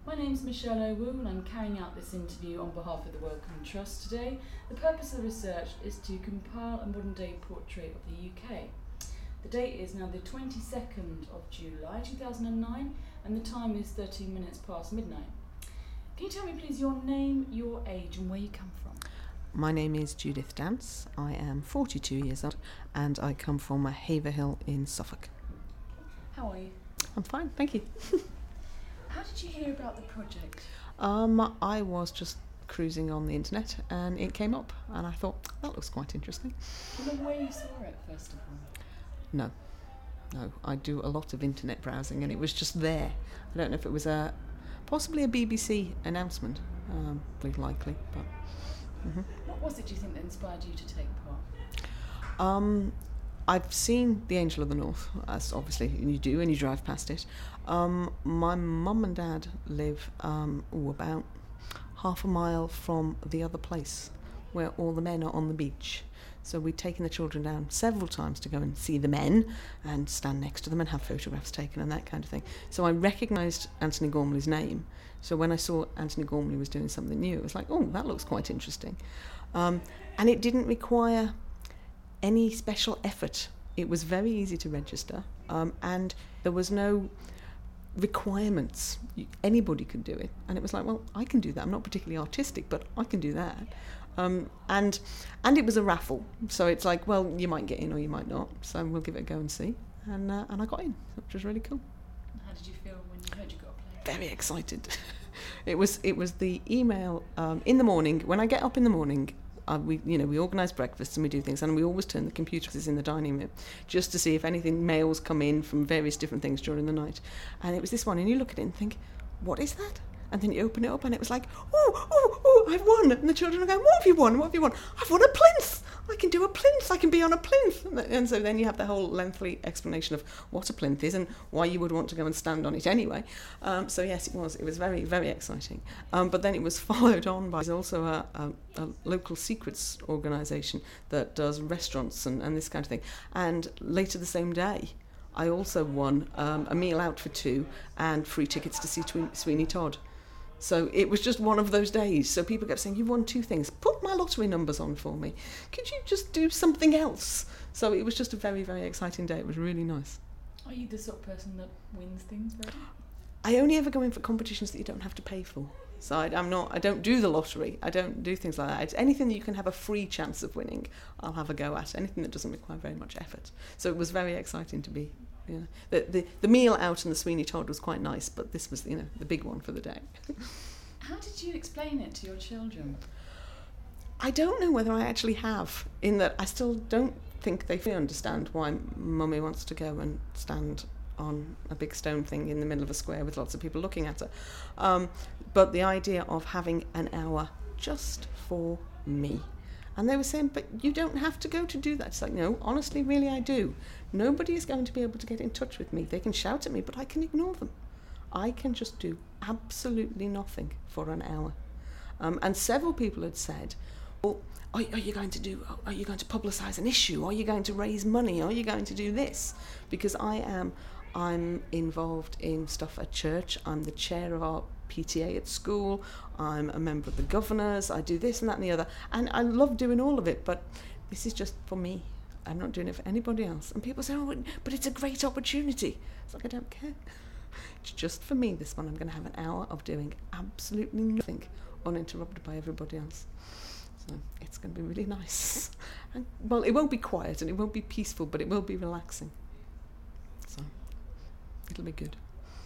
My name's Michelle Owu and I'm carrying out this interview on behalf of the Wellcome Trust today. The purpose of the research is to compile a modern day portrait of the UK. The date is now the 22nd of July 2009 and the time is 13 minutes past midnight. Can you tell me please your name, your age and where you come from? My name is Judith Dance. I am 42 years old and I come from Haverhill in Suffolk. How are you? I'm fine, thank you. How did you hear about the project? I was just cruising on the internet and it came up and I thought, that looks quite interesting. Do you know where you saw it first of all? No, I do a lot of internet browsing and it was just there. I don't know if it was possibly a BBC announcement, very likely, but... What was it, do you think, that inspired you to take part? I've seen The Angel of the North, as obviously you do when you drive past it. My mum and dad live about half a mile from the other place where all the men are on the beach. So we'd taken the children down several times to go and see the men and stand next to them and have photographs taken and that kind of thing. So I recognised Anthony Gormley's name. So when I saw Anthony Gormley was doing something new, it was like, oh, that looks quite interesting. And it didn't require any special effort. It was very easy to register, and there was no requirements. Anybody could do it, and it was like, well, I can do that. I'm not particularly artistic, but I can do that. And it was a raffle, so it's like, well, you might get in or you might not. So we'll give it a go and see. And I got in, which was really cool. How did you feel when you heard you got a play? Very excited. It was the email in the morning. When I get up in the morning, we organise breakfasts and we do things, and we always turn the computers in the dining room just to see if anything mails come in from various different things during the night. And it was this one, and you look at it and think, what is that? And then you open it up and it was like, oh, I've won. And the children are going, what have you won? What have you won? I've won a plinth. I can do a plinth. I can be on a plinth. And so then you have the whole lengthy explanation of what a plinth is and why you would want to go and stand on it anyway. So yes, it was very, very exciting. But then it was followed on by also a local secrets organisation that does restaurants and this kind of thing. And later the same day, I also won a meal out for two and free tickets to see Sweeney Todd. So it was just one of those days. So people kept saying, you've won two things. Put my lottery numbers on for me. Could you just do something else? So it was just a very, very exciting day. It was really nice. Are you the sort of person that wins things very well? I only ever go in for competitions that you don't have to pay for. So I don't do the lottery. I don't do things like that. It's anything that you can have a free chance of winning, I'll have a go at. Anything that doesn't require very much effort. So it was very exciting to be. The meal out and the Sweeney Todd was quite nice, but this was the big one for the day. How did you explain it to your children? I don't know whether I actually have, in that I still don't think they fully understand why Mummy wants to go and stand on a big stone thing in the middle of a square with lots of people looking at her. But the idea of having an hour just for me. And they were saying, but you don't have to go to do that. It's like, no, honestly, really, I do. Nobody is going to be able to get in touch with me. They can shout at me, but I can ignore them. I can just do absolutely nothing for an hour. And several people had said, well, are you going to publicise an issue? Are you going to raise money? Are you going to do this? Because I'm involved in stuff at church. I'm the chair of our PTA at school. I'm a member of the governors. I do this and that and the other. And I love doing all of it, but this is just for me. I'm not doing it for anybody else. And people say, oh, but it's a great opportunity. It's like, I don't care. It's just for me, this one. I'm going to have an hour of doing absolutely nothing uninterrupted by everybody else. So it's going to be really nice. And, well, it won't be quiet and it won't be peaceful, but it will be relaxing. So it'll be good.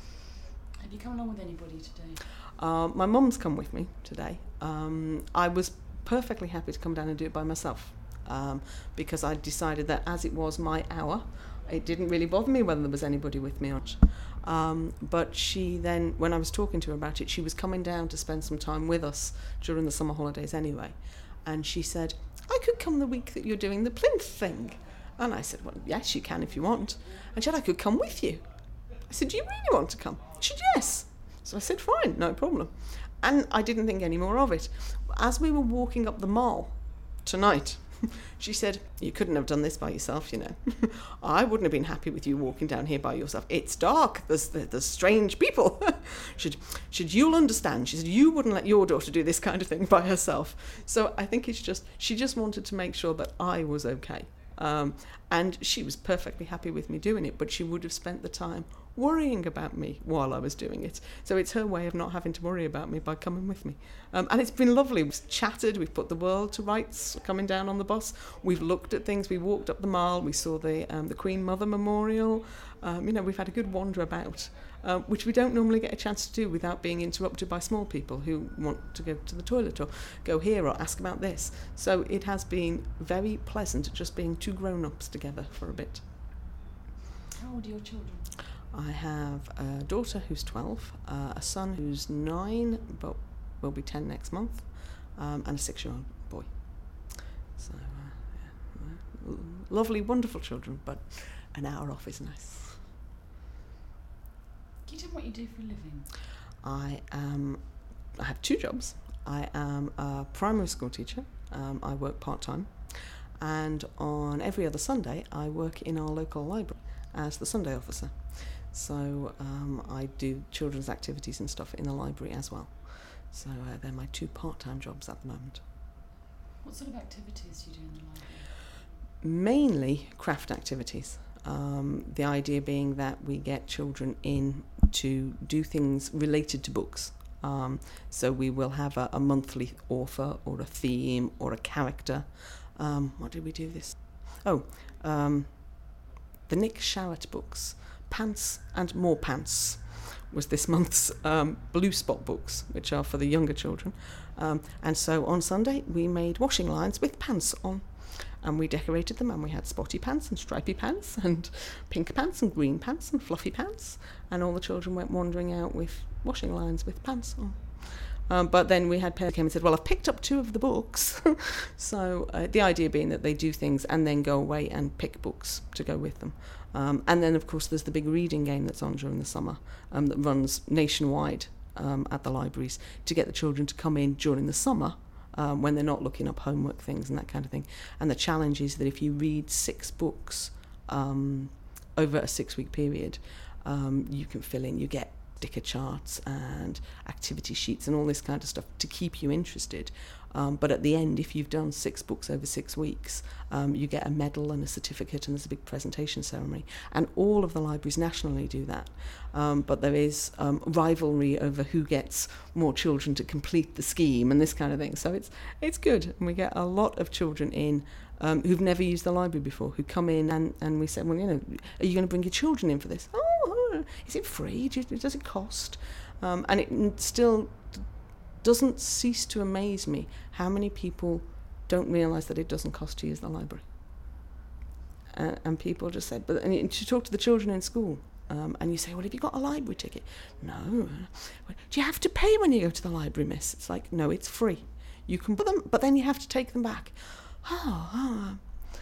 Have you come along with anybody today? My mum's come with me today. I was perfectly happy to come down and do it by myself because I decided that as it was my hour, it didn't really bother me whether there was anybody with me or not. But she then, when I was talking to her about it, she was coming down to spend some time with us during the summer holidays anyway. And she said, I could come the week that you're doing the plinth thing. And I said, well, yes, you can if you want. And she said, I could come with you. I said, do you really want to come? She said, yes. So I said, fine, no problem. And I didn't think any more of it. As we were walking up the mall tonight, She said, "You couldn't have done this by yourself, you know. I wouldn't have been happy with you walking down here by yourself. It's dark, there's strange people. You'll understand." She said, "You wouldn't let your daughter do this kind of thing by herself." So I think she just wanted to make sure that I was okay. And she was perfectly happy with me doing it, but she would have spent the time worrying about me while I was doing it. So it's her way of not having to worry about me by coming with me. And it's been lovely. We've chatted, we've put the world to rights coming down on the bus. We've looked at things, we walked up the mall, we saw the Queen Mother Memorial. We've had a good wander about, which we don't normally get a chance to do without being interrupted by small people who want to go to the toilet or go here or ask about this. So it has been very pleasant just being two grown-ups together for a bit. How old are your children? I have a daughter who's 12, a son who's 9, but will be 10 next month, and a 6-year-old boy. So, lovely, wonderful children, but an hour off is nice. Can you tell me what you do for a living? I have 2 jobs. I am a primary school teacher. I work part-time, and on every other Sunday I work in our local library as the Sunday officer. So I do children's activities and stuff in the library as well. So they're my 2 part-time jobs at the moment. What sort of activities do you do in the library? Mainly craft activities. The idea being that we get children in to do things related to books. So we will have a monthly author or a theme or a character. What did we do this? The Nick Sharratt books. Pants and More Pants was this month's Blue Spot books, which are for the younger children. And so on Sunday we made washing lines with pants on, and we decorated them, and we had spotty pants and stripy pants and pink pants and green pants and fluffy pants, and all the children went wandering out with washing lines with pants on. But then we had parents came and said, "Well, I've picked up 2 of the books." So the idea being that they do things and then go away and pick books to go with them. And then, of course, there's the big reading game that's on during the summer that runs nationwide at the libraries to get the children to come in during the summer when they're not looking up homework things and that kind of thing. And the challenge is that if you read 6 books over a 6-week period, you can fill in, you get sticker charts and activity sheets and all this kind of stuff to keep you interested. But at the end, if you've done 6 books over 6 weeks, you get a medal and a certificate, and there's a big presentation ceremony. And all of the libraries nationally do that. But there is rivalry over who gets more children to complete the scheme and this kind of thing. So it's good. And we get a lot of children in who've never used the library before, who come in and we say, "Well, are you going to bring your children in for this?" "Oh, is it free? Does it cost?" And it still doesn't cease to amaze me how many people don't realise that it doesn't cost to use the library. And people just said, and you talk to the children in school, and you say, "Well, have you got a library ticket?" "No." "Do you have to pay when you go to the library, miss?" It's like, "No, it's free. You can put them, but then you have to take them back." Why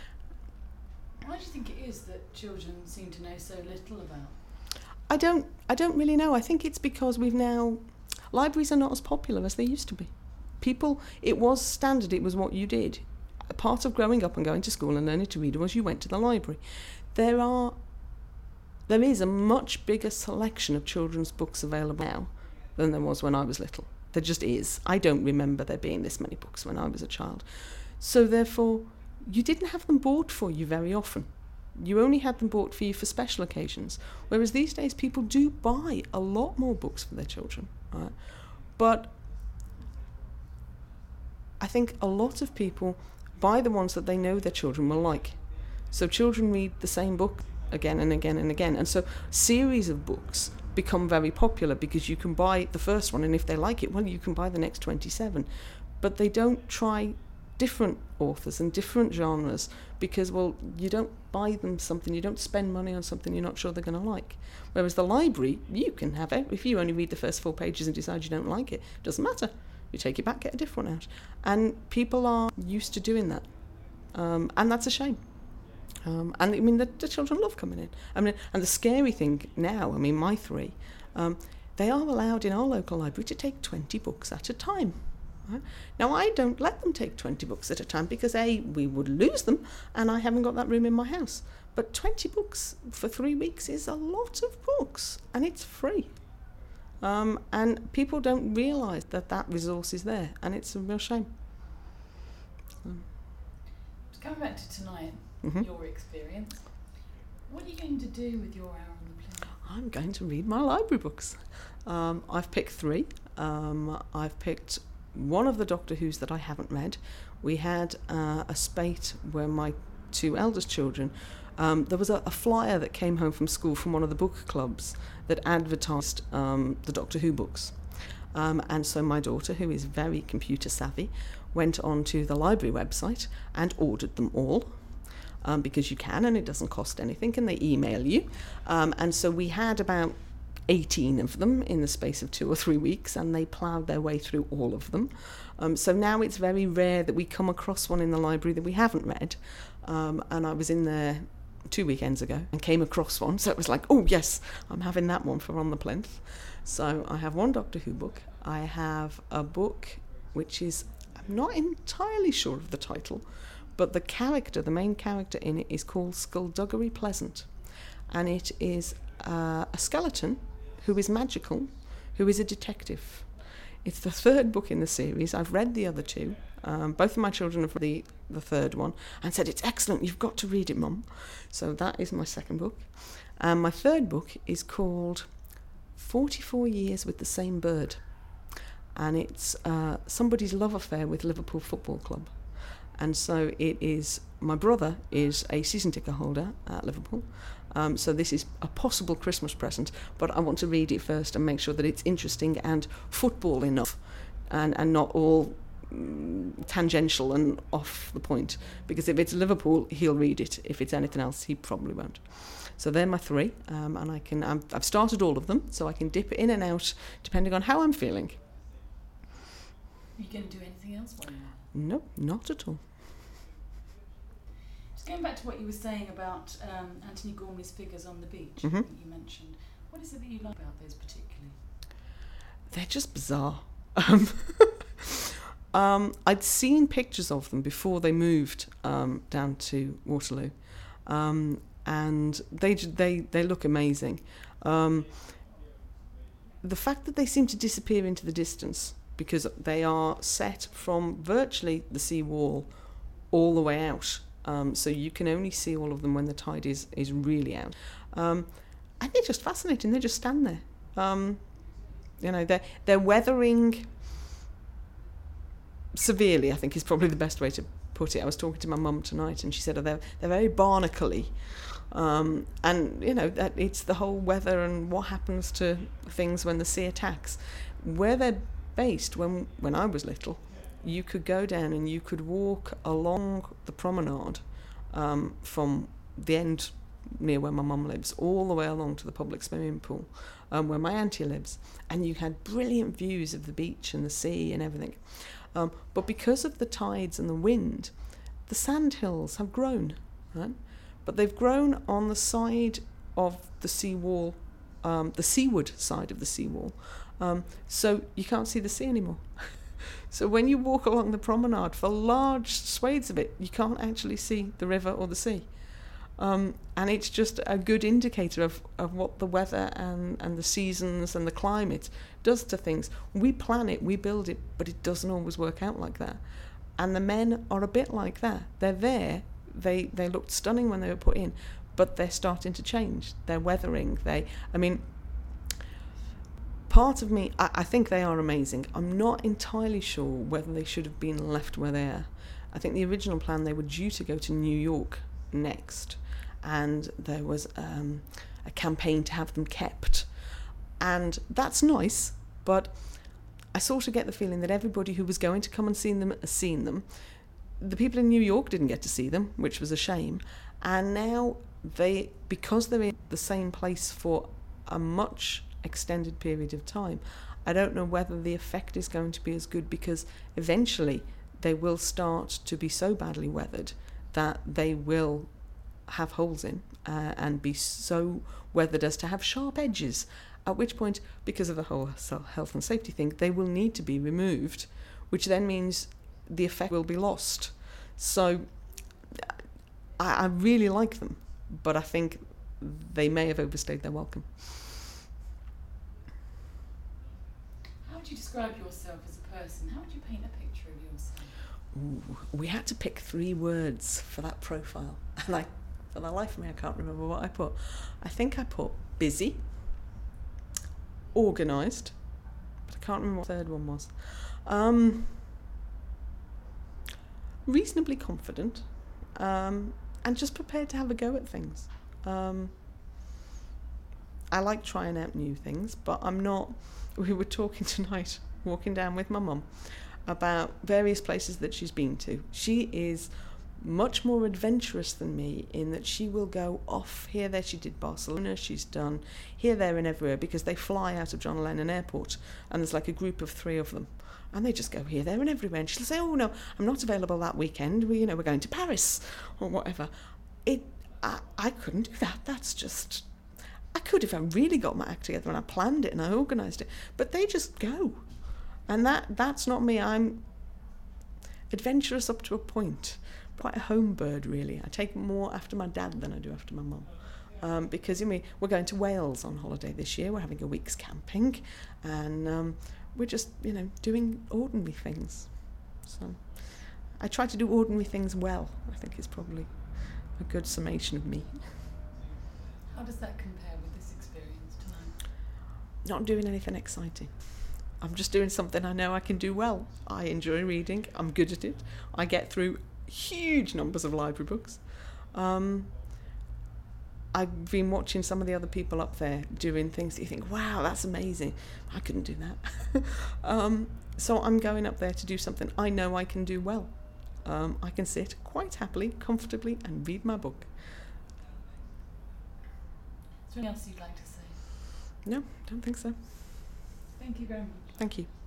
do you think it is that children seem to know so little about? I don't really know. I think it's because libraries are not as popular as they used to be. It was standard, it was what you did. A part of growing up and going to school and learning to read was you went to the library. There is a much bigger selection of children's books available now than there was when I was little. There just is. I don't remember there being this many books when I was a child. So therefore, you didn't have them bought for you very often. You only had them bought for you for special occasions. Whereas these days, people do buy a lot more books for their children. Right? But I think a lot of people buy the ones that they know their children will like. So children read the same book again and again and again. And so series of books become very popular because you can buy the first one, and if they like it, well, you can buy the next 27. But they don't try different authors and different genres because, well, you don't buy them something, you don't spend money on something you're not sure they're going to like. Whereas the library, you can have it. If you only read the first 4 pages and decide you don't like it, it doesn't matter. You take it back, get a different one out. And people are used to doing that. And that's a shame. And I mean, the children love coming in. I mean, and the scary thing now, I mean, my 3, they are allowed in our local library to take 20 books at a time. Right? Now, I don't let them take 20 books at a time because A, we would lose them, and I haven't got that room in my house. But 20 books for 3 weeks is a lot of books, and it's free. And people don't realise that resource is there, and it's a real shame. Coming back to tonight, your experience, what are you going to do with your hour on the plane? I'm going to read my library books. I've picked 3. I've picked one of the Doctor Who's that I haven't read. We had a spate where my 2 eldest children, there was a flyer that came home from school from one of the book clubs that advertised the Doctor Who books. And so my daughter, who is very computer savvy, went onto the library website and ordered them all, because you can, and it doesn't cost anything, and they email you. And so we had about 18 of them in the space of 2 or 3 weeks, and they ploughed their way through all of them. So now it's very rare that we come across one in the library that we haven't read. And I was in there 2 weekends ago and came across one, so it was like, oh yes, I'm having that one for On the Plinth. So I have one Doctor Who book. I have a book which is, I'm not entirely sure of the title, but the main character in it is called Skullduggery Pleasant, and it is a skeleton who is magical, who is a detective. It's the 3rd book in the series. I've read the other 2. Both of my children have read the 3rd one and said, it's excellent, you've got to read it, Mum. So that is my 2nd book. My 3rd book is called 44 Years with the Same Bird. And it's somebody's love affair with Liverpool Football Club. And so it is, my brother is a season ticket holder at Liverpool. So this is a possible Christmas present, but I want to read it first and make sure that it's interesting and football enough, and not all tangential and off the point. Because if it's Liverpool, he'll read it. If it's anything else, he probably won't. So they're my 3, and I've started all of them, so I can dip in and out depending on how I'm feeling. Are you going to do anything else while you're out? No, not at all. Just going back to what you were saying about Anthony Gormley's figures on the beach that you mentioned, what is it that you like about those particularly? They're just bizarre. I'd seen pictures of them before they moved down to Waterloo, and they look amazing. The fact that they seem to disappear into the distance, because they are set from virtually the sea wall all the way out, so you can only see all of them when the tide is really out. And they're just fascinating. They just stand there. They're weathering severely, I think is probably the best way to put it. I was talking to my mum tonight, and she said they're very barnacle-y. And that it's the whole weather and what happens to things when the sea attacks. Where they're based, when I was little, you could go down and you could walk along the promenade from the end near where my mum lives all the way along to the public swimming pool where my auntie lives, and you had brilliant views of the beach and the sea and everything. But because of the tides and the wind, the sandhills have grown, right? But they've grown on the side of the seawall, the seaward side of the seawall, so you can't see the sea anymore. So when you walk along the promenade for large swathes of it, you can't actually see the river or the sea. And it's just a good indicator of what the weather and the seasons and the climate does to things. We plan it, we build it, but it doesn't always work out like that. And the men are a bit like that. They're there, they looked stunning when they were put in, but they're starting to change. They're weathering. Part of me, I think they are amazing. I'm not entirely sure whether they should have been left where they are. I think the original plan, they were due to go to New York next, and there was a campaign to have them kept. And that's nice, but I sort of get the feeling that everybody who was going to come and see them has seen them. The people in New York didn't get to see them, which was a shame. And now because they're in the same place for a much extended period of time, I don't know whether the effect is going to be as good, because eventually they will start to be so badly weathered that they will have holes in and be so weathered as to have sharp edges, at which point, because of the whole health and safety thing, they will need to be removed which then means the effect will be lost. So I really like them, but I think they may have overstayed their welcome. How would you describe yourself as a person? How would you paint a picture of yourself? Ooh, we had to pick 3 words for that profile, and for the life of me, I can't remember what I put. I think I put busy, organised, but I can't remember what the third one was. Reasonably confident, and just prepared to have a go at things. I like trying out new things, but I'm not. We were talking tonight, walking down with my mum, about various places that she's been to. She is much more adventurous than me in that she will go off here, there. She did Barcelona, she's done here, there and everywhere, because they fly out of John Lennon Airport, and there's like a group of 3 of them, and they just go here, there and everywhere, and she'll say, oh no, I'm not available that weekend, we're going to Paris or whatever. I couldn't do that. That's just, I could if I really got my act together and I planned it and I organised it, but they just go, and that's not me. I'm adventurous up to a point. Quite a home bird, really. I take more after my dad than I do after my mum, because we're going to Wales on holiday this year. We're having a week's camping, and we're just doing ordinary things. So I try to do ordinary things well. I think is probably a good summation of me. How does that compare with this experience tonight? Not doing anything exciting. I'm just doing something I know I can do well. I enjoy reading. I'm good at it. I get through huge numbers of library books. I've been watching some of the other people up there doing things that you think, wow, that's amazing. I couldn't do that. So I'm going up there to do something I know I can do well. I can sit quite happily, comfortably, and read my book. Is there anything else you'd like to say? No, don't think so. Thank you very much. Thank you.